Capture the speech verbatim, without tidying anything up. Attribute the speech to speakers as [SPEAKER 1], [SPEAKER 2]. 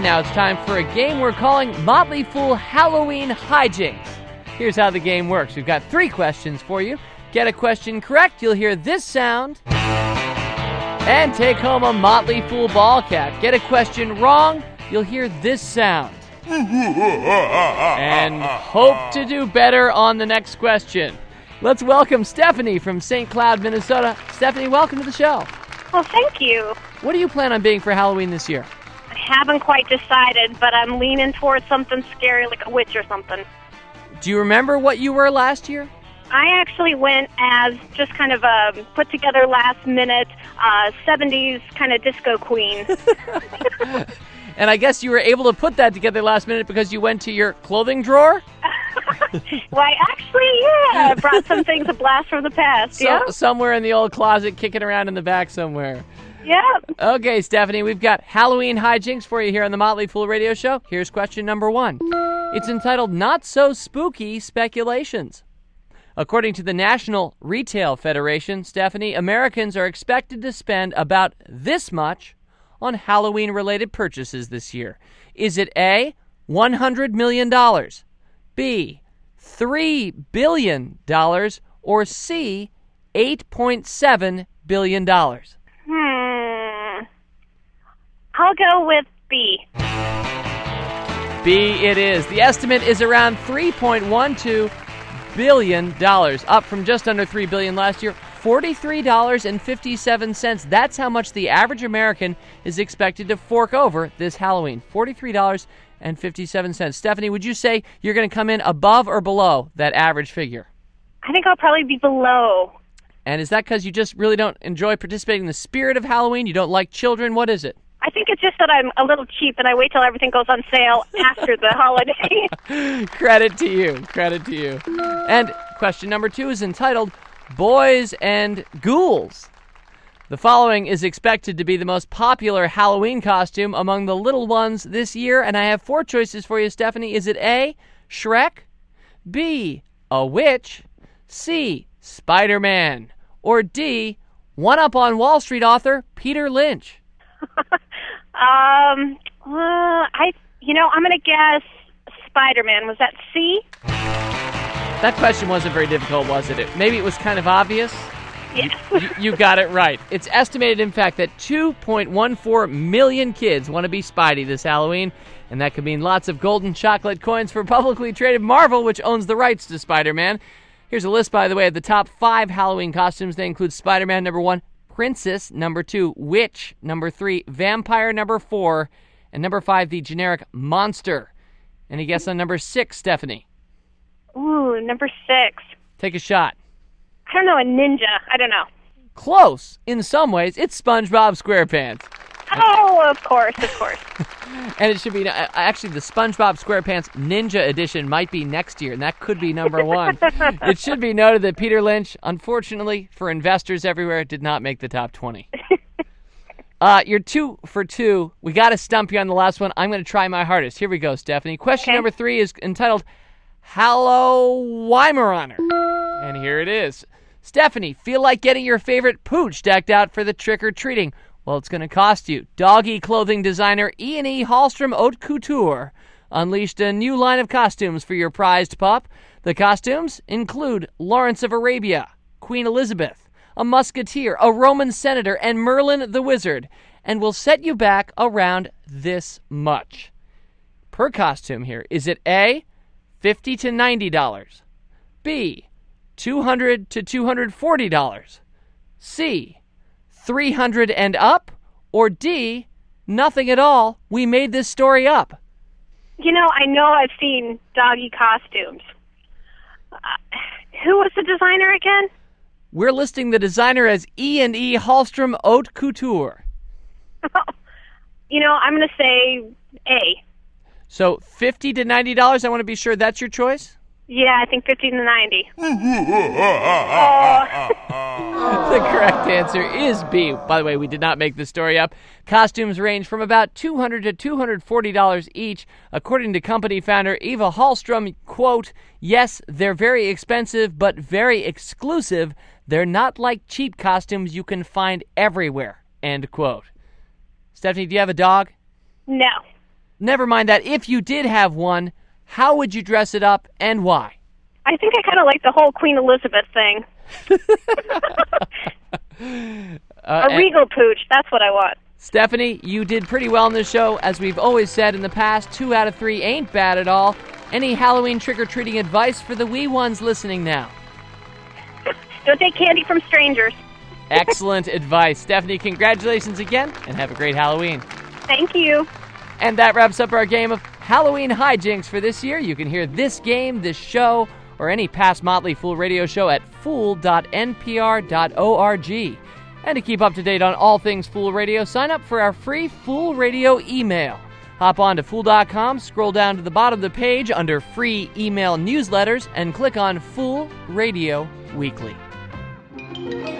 [SPEAKER 1] And now it's time for a game we're calling Motley Fool Halloween Hijinks. Here's how the game works. We've got three questions for you. Get a question correct, you'll hear this sound, and take home a Motley Fool ball cap. Get a question wrong, you'll hear this sound. And hope to do better on the next question. Let's welcome Stephanie from Saint Cloud, Minnesota. Stephanie, welcome to the show.
[SPEAKER 2] Well, thank you.
[SPEAKER 1] What do you plan on being for Halloween this year?
[SPEAKER 2] I haven't quite decided, but I'm leaning towards something scary like a witch or something.
[SPEAKER 1] Do you remember what you were last year?
[SPEAKER 2] I actually went as just kind of a put-together last-minute uh, seventies kind of disco queen.
[SPEAKER 1] And I guess you were able to put that together last minute because you went to your clothing drawer?
[SPEAKER 2] Why, actually, yeah. I brought some things, a blast from the past,
[SPEAKER 1] so,
[SPEAKER 2] yeah?
[SPEAKER 1] Somewhere in the old closet, kicking around in the back somewhere.
[SPEAKER 2] Yep.
[SPEAKER 1] Okay, Stephanie, we've got Halloween hijinks for you here on the Motley Fool Radio Show. Here's question number one. It's entitled Not So Spooky Speculations. According to the National Retail Federation, Stephanie, Americans are expected to spend about this much on Halloween-related purchases this year. Is it A, one hundred million dollars, B, three billion dollars, or C, eight point seven billion dollars?
[SPEAKER 2] Hmm. I'll go with B.
[SPEAKER 1] B it is. The estimate is around three point one two billion dollars, up from just under three billion dollars last year. forty-three dollars and fifty-seven cents. That's how much the average American is expected to fork over this Halloween. forty-three dollars and fifty-seven cents. Stephanie, would you say you're going to come in above or below that average figure?
[SPEAKER 2] I think I'll probably be below.
[SPEAKER 1] And is that because you just really don't enjoy participating in the spirit of Halloween? You don't like children? What is it?
[SPEAKER 2] I think it's just that I'm a little cheap and I wait till everything goes on sale after the holiday.
[SPEAKER 1] Credit to you. Credit to you. And question number two is entitled Boys and Ghouls. The following is expected to be the most popular Halloween costume among the little ones this year, and I have four choices for you, Stephanie. Is it A, Shrek, B, a witch, C, Spider-Man, or D, one-up on Wall Street author Peter Lynch?
[SPEAKER 2] um, uh, I, you know, I'm going to guess Spider-Man. Was that C?
[SPEAKER 1] That question wasn't very difficult, was it? Maybe it was kind of obvious.
[SPEAKER 2] Yes.
[SPEAKER 1] You, you got it right. It's estimated, in fact, that two point one four million kids want to be Spidey this Halloween, and that could mean lots of golden chocolate coins for publicly traded Marvel, which owns the rights to Spider-Man. Here's a list, by the way, of the top five Halloween costumes. They include Spider-Man, number one, Princess, number two, Witch, number three, Vampire, number four, and number five, the generic Monster. Any guess on number six, Stephanie?
[SPEAKER 2] Ooh, number six.
[SPEAKER 1] Take a shot.
[SPEAKER 2] I don't know, a ninja. I don't know.
[SPEAKER 1] Close. In some ways, it's SpongeBob SquarePants.
[SPEAKER 2] Oh, of course, of course.
[SPEAKER 1] And it should be, uh, actually, the SpongeBob SquarePants Ninja Edition might be next year, and that could be number one. It should be noted that Peter Lynch, unfortunately for investors everywhere, did not make the top twenty. Uh, you're two for two. We got to stump you on the last one. I'm going to try my hardest. Here we go, Stephanie. Question
[SPEAKER 2] Okay.
[SPEAKER 1] number three is entitled Hallow Weimaraner. And here it is. Stephanie, feel like getting your favorite pooch decked out for the trick-or-treating? Well, it's going to cost you. Doggy clothing designer E and E Hallstrom Haute Couture unleashed a new line of costumes for your prized pup. The costumes include Lawrence of Arabia, Queen Elizabeth, a musketeer, a Roman senator, and Merlin the Wizard, and will set you back around this much. Per costume here, is it A, fifty to ninety dollars, B, two hundred to two hundred forty dollars, C, three hundred and up, or D, nothing at all, we made this story up?
[SPEAKER 2] You know, I know I've seen doggy costumes. Uh, who was the designer again?
[SPEAKER 1] We're listing the designer as E and E Hallstrom Haute Couture.
[SPEAKER 2] You know, I'm going to say A.
[SPEAKER 1] So fifty to ninety dollars, I want to be sure that's your choice?
[SPEAKER 2] Yeah, I think fifty to ninety.
[SPEAKER 1] The correct answer is B. By the way, we did not make this story up. Costumes range from about two hundred to two hundred forty dollars each. According to company founder Eva Hallstrom, quote, yes, they're very expensive, but very exclusive. They're not like cheap costumes you can find everywhere, end quote. Stephanie, do you have a dog?
[SPEAKER 2] No.
[SPEAKER 1] never mind that. If you did have one, how would you dress it up and why?
[SPEAKER 2] I think I kind of like the whole Queen Elizabeth thing.
[SPEAKER 1] uh,
[SPEAKER 2] A regal pooch, that's what I want.
[SPEAKER 1] Stephanie, you did pretty well in this show. As we've always said in the past, two out of three ain't bad at all. Any Halloween trick-or-treating advice for the wee ones listening now?
[SPEAKER 2] Don't take candy from strangers.
[SPEAKER 1] Excellent advice. Stephanie, congratulations again, and have a great Halloween.
[SPEAKER 2] Thank you.
[SPEAKER 1] And that wraps up our game of Halloween hijinks for this year. You can hear this game, this show, or any past Motley Fool radio show at fool dot n p r dot org. And to keep up to date on all things Fool Radio, sign up for our free Fool Radio email. Hop on to fool dot com, scroll down to the bottom of the page under free email newsletters, and click on Fool Radio Weekly.